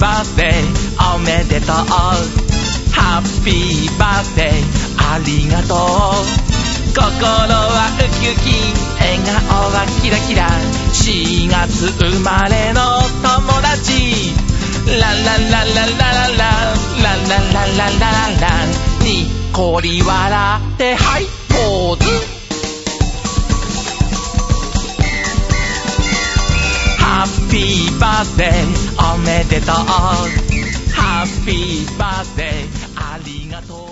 バースデーおめでとうハッピーバースデーありがとう心はウキウキ笑顔はキラキラ4月生まれの友達ラララララララララララララにっこり笑ってはいポーズハッピーバースデーおめでとうハッピーバースデーありがとう